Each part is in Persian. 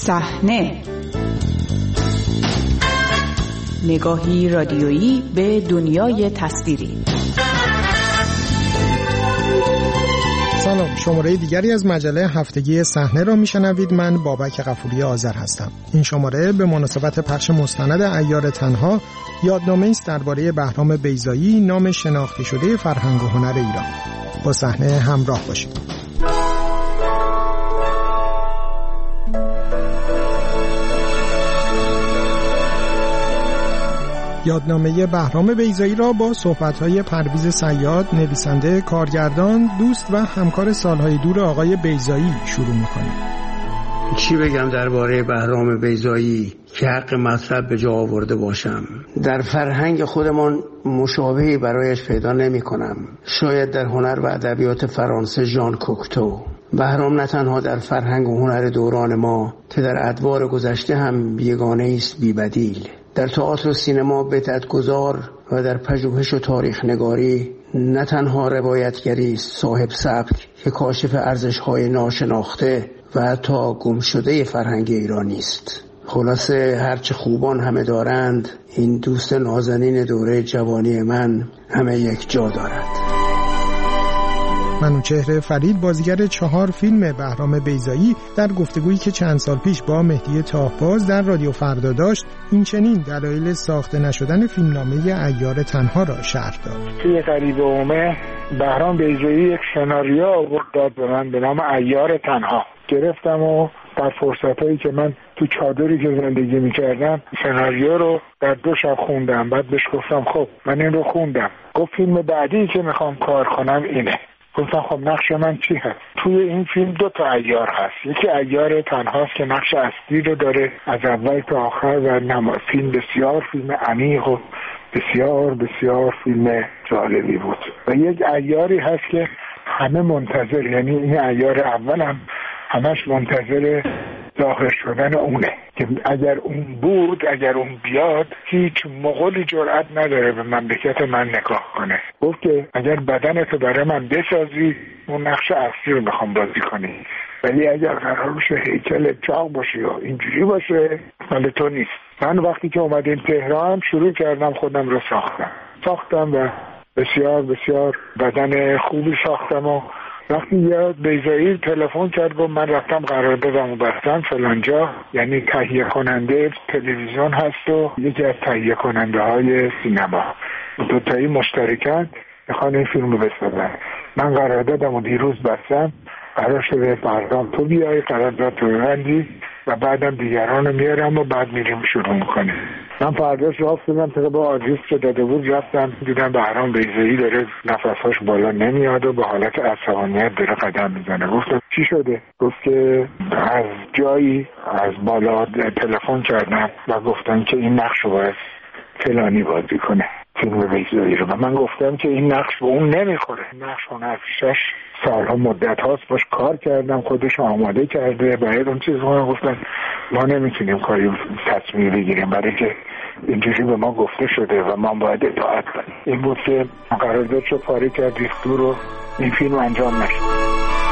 صحنه، نگاهی رادیویی به دنیای تصویری. سلام، شماره دیگری از مجله هفتگی صحنه را میشنوید. من بابک غفوری آذر هستم. این شماره به مناسبت پخش مستند عیار تنها یادنامه‌ای است درباره بهرام بیضایی، نام شناخته شده فرهنگ و هنر ایران. با صحنه همراه باشید. یادنامه بهرام بیضایی را با صحبت‌های پرویز صیاد، نویسنده، کارگردان، دوست و همکار سالهای دور آقای بیضایی شروع می‌کنیم. چی بگم درباره بهرام بیضایی که حق مطلب به جا آورده باشم؟ در فرهنگ خودمان مشابهی برایش پیدا نمی‌کنم. شاید در هنر و ادبیات فرانسه ژان کوکتو. بهرام نه تنها در فرهنگ و هنر دوران ما که در ادوار گذشته هم بیگانه است بی‌بدیل. در تئاتر و سینما بدعت‌گذار و در پژوهش و تاریخ نگاری نه تنها روایتگری صاحب سبک که کاشف ارزش‌های ناشناخته و حتی گمشده فرهنگ ایرانی است. خلاصه هرچه خوبان همه دارند، این دوست نازنین دوره جوانی من همه یک جا دارد. منوچهر فرید، بازیگر 4 فیلم بهرام بیضایی، در گفتگویی که چند سال پیش با مهدی تاهباز در رادیو فردا داشت، این چنین دلایل ساخته نشدن فیلمنامه عیار تنها را شرح داد. توی قریب اومه بهرام بیضایی یک سناریو آورد داد به من به نام عیار تنها. گرفتم و در فرصتایی که من تو چادری که زندگی می‌کردم سناریو رو در 2 شب خوندم. بعد بهش گفتم خب من این رو خوندم. گفت فیلم بعدی که میخوام کار کنم اینه. گفتم خب نقش من چی هست؟ توی این فیلم 2 تا عیار هست. یکی عیار تنهاست که نقش اصلی رو داره از اول تا آخر و فیلم بسیار فیلم عمیق و بسیار بسیار فیلم جالبی بود. و یک عیاری هست که همه منتظر، یعنی این عیار اول هم همش منتظر ظاهر شدن اونه که اگر اون بود، اگر اون بیاد، هیچ مغولی جرأت نداره به مملکت من نگاه کنه. گفت که اگر بدنتو برای من بسازی اون نقش اصلی رو میخوام بازی کنی، ولی اگر قرار باشه هیکل چاق باشی یا اینجوری باشه مال تو نیست. من وقتی که اومدیم تهران شروع کردم خودم رو ساختم و بسیار بسیار بدن خوبی ساختم و وقتی یاد بیضایی تلفن کرد گفت من رفتم قراردادم و بستم فلانجا، یعنی تهیه کننده تلویزیون هست و یکی از تهیه کننده های سینما، 2 تایی مشترکن میخوان این فیلم رو بسازن. من قراردادم و دیروز بستم، قرار شده بهرام تو بیایی قرارداد تو ببندی و بعدم دیگران رو میارم و بعد میریم شروع میکنیم. من فرداش راه افتادم طبق آدرس که داده بود، رفتم دیدم بهرام بیضایی داره نفساش بالا نمیاد و به حالت عصبانیت داره قدم میزنه. گفتم چی شده؟ گفت که از جایی از بالا تلفن کردم و گفتن که این نقش رو باید فلانی بازی کنه، فیلم بیضایی رو. و من گفتم که این نقش به اون نمیخوره. نقش هنرپیشش سالها مدت هاست باش کار کردم، خودش آماده کرده، باید اون چیز رو گفتن ما نمیتونیم کاری تصمیم بگیریم برای که اینجوری به ما گفته شده و ما باید اطاعت کنیم. این بود که قرارداد رو پاره کرد ریختور و این فیلم انجام نشد.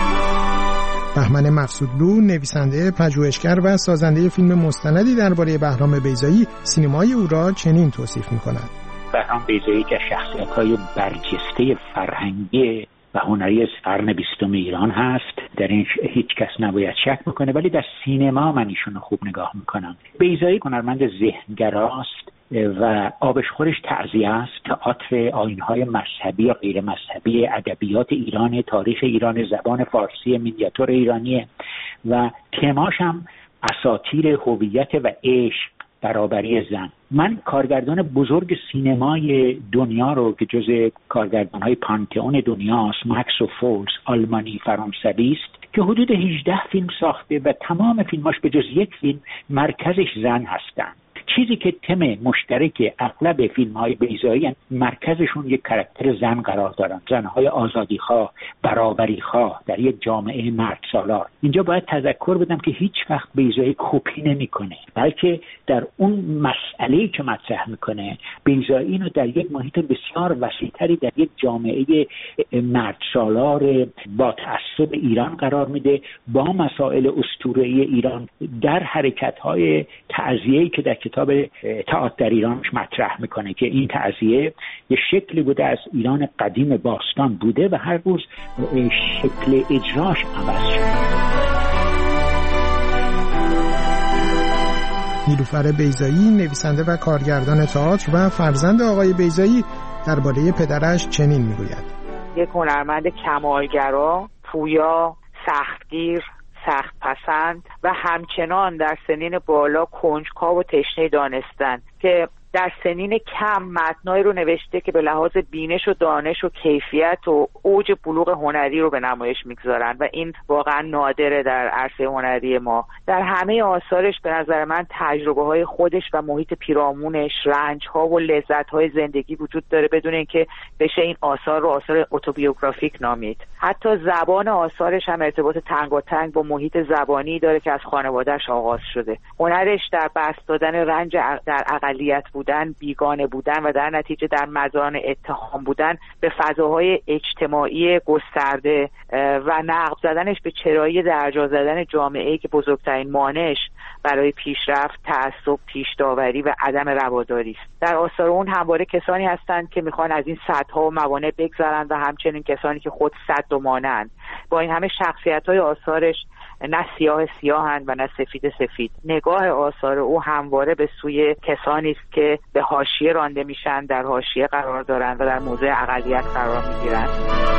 بهمن مقصودلو، نویسنده، پژوهشگر و سازنده فیلم مستندی درباره بهرام بیضایی، سینمای او را چنین توصیف می‌کند. بهرام بیضایی که شخصیت‌های برجسته فرهنگی و هنری قرن 20 ایران هست، در این هیچ کس نباید شک بکنه، ولی در سینما من ایشون رو خوب نگاه میکنم. بیضایی هنرمند ذهنگراست و آبشخورش تعزیه است، تئاتر آیین‌های مذهبی و غیر مذهبی، ادبیات ایران، تاریخ ایران، زبان فارسی، مینیاتور ایرانیه و تماش هم اساطیر هویت و عشق، برابری زن. من کارگردان بزرگ سینمای دنیا رو که جز کارگردان‌های پانتئون دنیاست، ماکس و فولز، آلمانی فرانسوی است که حدود 18 فیلم ساخته و تمام فیلماش به جز یک فیلم مرکزش زن هستند. چیزی که تم مشترک اغلب فیلم‌های بیضایی، مرکزشون یک کاراکتر زن قرار دارن، زن‌های آزادی‌خواه، برابری‌خواه در یک جامعه مرد سالار. اینجا باید تذکر بدم که هیچ وقت بیضایی کپی نمی‌کنه، بلکه در اون مسئله‌ای که مطرح می‌کنه بیضایی اینو در یک محیط بسیار وسیع‌تری در یک جامعه مرد سالار با تعصب ایران قرار میده، با مسائل اسطوره‌ای ایران در حرکت‌های تعزیه‌ای که در کتاب تئاتر در ایرانش مطرح میکنه که این تعزیه یه شکلی بوده از ایران قدیم باستان بوده و هر روز شکل اجراش عوض شده. نیلوفر بیضایی، نویسنده و کارگردان تئاتر و فرزند آقای بیضایی، درباره پدرش چنین میگوید: یک هنرمند کمالگرا، پویا، سختگیر، سخت پسند و همچنان در سنین بالا کنجکاو و تشنه دانستن که در سنین کم متنایی رو نوشته که به لحاظ بینش و دانش و کیفیت و اوج بلوغ هنری رو به نمایش میگذارن و این واقعا نادره در عرصه هنری ما. در همه آثارش به نظر من تجربه های خودش و محیط پیرامونش، رنج ها و لذت های زندگی وجود داره بدون اینکه بشه این آثار رو آثار اتوبیوگرافیک نامید. حتی زبان آثارش هم ارتباط تنگاتنگ با محیط زبانی داره که از خانواده‌اش آغاز شده. هنرش در بسط دادن رنج در اقلیت بودن، بیگانه بودن و در نتیجه در مزان اتهام بودن به فضاهای اجتماعی گسترده و نقب زدنش به چرایی درجا زدن جامعه‌ای که بزرگترین مانعش برای پیشرفت، تعصب، پیش‌داوری و عدم رواداری است. در آثار اون همواره کسانی هستند که میخوان از این سدها و موانع بگذرند و همچنین کسانی که خود سد و مانعند. با این همه شخصیت‌های آثارش نه سیاه سیاهند و نه سفید سفید. نگاه آثار او همواره به سوی کسانی است که به حاشیه رانده میشن، در حاشیه قرار دارند و در موضع اقلیت قرار میگیرند.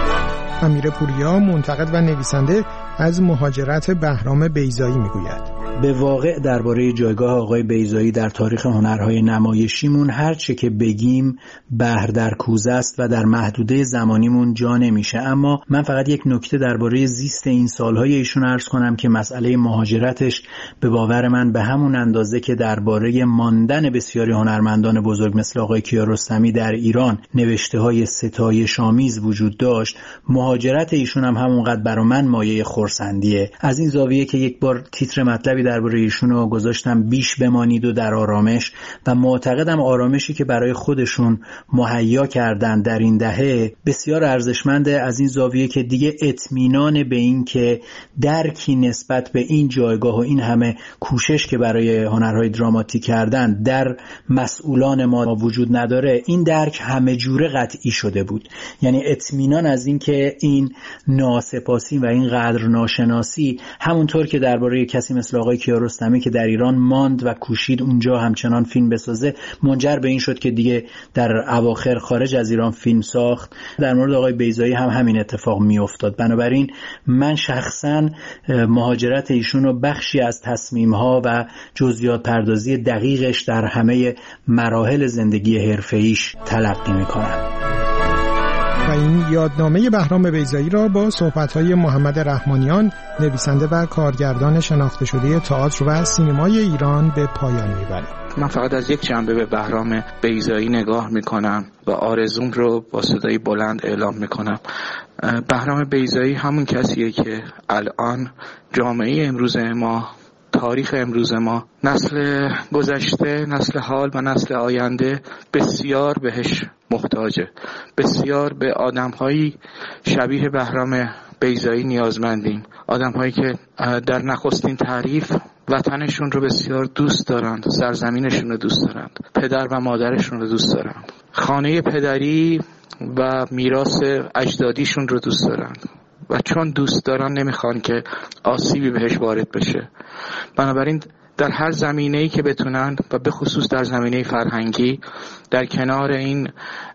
امیر پوریا، منتقد و نویسنده، از مهاجرت بهرام بیضایی میگوید: به واقع درباره جایگاه آقای بیضایی در تاریخ هنرهای نمایشیمون هر چه که بگیم بحر در کوزه است و در محدوده زمانیمون جا نمیشه. اما من فقط یک نکته درباره زیست این سالهای ایشون عرض کنم که مسئله مهاجرتش به باور من به همون اندازه که درباره ماندن بسیاری هنرمندان بزرگ مثل آقای کیارستمی در ایران نوشته‌های ستایش‌آمیز وجود داشت، مهاجرت ایشون هم همونقدر برای من مایه خرسندیه. از این زاویه که یک بار تیتر مطلبی درباره ایشون رو گذاشتم، بیش بمانید و در آرامش، و معتقدم آرامشی که برای خودشون مهیا کردن در این دهه بسیار ارزشمنده، از این زاویه که دیگه اطمینان به این که درکی نسبت به این جایگاه و این همه کوشش که برای هنرهای دراماتیک کردن در مسئولان ما وجود نداره، این درک همه جوره قطعی شده بود. یعنی اطمینان از این که این ناسپاسی و این قدر ناشناسی، همونطور که درباره کسی مثل آقای کیارستمی که در ایران ماند و کوشید اونجا همچنان فیلم بسازه، منجر به این شد که دیگه در اواخر خارج از ایران فیلم ساخت، در مورد آقای بیضایی هم همین اتفاق میافتاد. بنابراین من شخصا مهاجرت ایشون رو بخشی از تصمیم‌ها و جزئیات پردازی دقیقش در همه مراحل زندگی حرفه‌ایش تلقی می‌کنم. و این یادنامه بهرام بیضایی را با صحبت‌های محمد رحمانیان، نویسنده و کارگردان شناخته شده تئاتر و سینمای ایران، به پایان می‌بریم. من فقط از یک جنبه به بهرام بیضایی نگاه می‌کنم و آرزوم رو با صدای بلند اعلام می‌کنم. بهرام بیضایی همون کسیه که الان جامعه امروز ما، تاریخ امروز ما، نسل گذشته، نسل حال و نسل آینده بسیار بهش محتاجه. بسیار به آدم‌هایی شبیه بهرام بیضایی نیازمندیم. آدم‌هایی که در نخستین تعریف وطنشون رو بسیار دوست دارند، سرزمینشون رو دوست دارند، پدر و مادرشون رو دوست دارند، خانه پدری و میراث اجدادیشون رو دوست دارند و چون دوست دارن نمیخوان که آسیبی بهش وارد بشه. بنابراین در هر زمینه‌ای که بتونن و به خصوص در زمینه فرهنگی در کنار این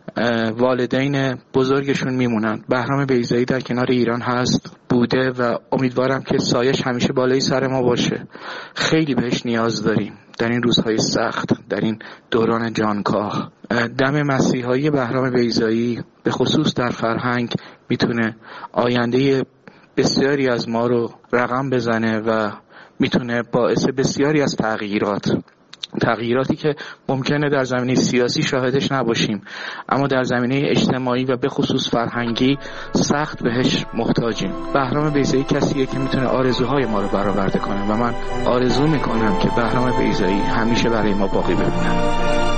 والدین بزرگشون میمونن. بهرام بیضایی در کنار ایران هست، بوده و امیدوارم که سایش همیشه بالای سر ما باشه. خیلی بهش نیاز داریم در این روزهای سخت، در این دوران جانکاه. دم مسیحایی بهرام بیضایی به خصوص در فرهنگ میتونه آینده بسیاری از ما رو رقم بزنه و میتونه باعث بسیاری از تغییرات تغییراتی که ممکنه در زمینه سیاسی شاهدش نباشیم اما در زمینه اجتماعی و به خصوص فرهنگی سخت بهش محتاجیم. بهرام بیضایی کسیه که میتونه آرزوهای ما رو برآورده کنه و من آرزو میکنم که بهرام بیضایی همیشه برای ما باقی بمونه.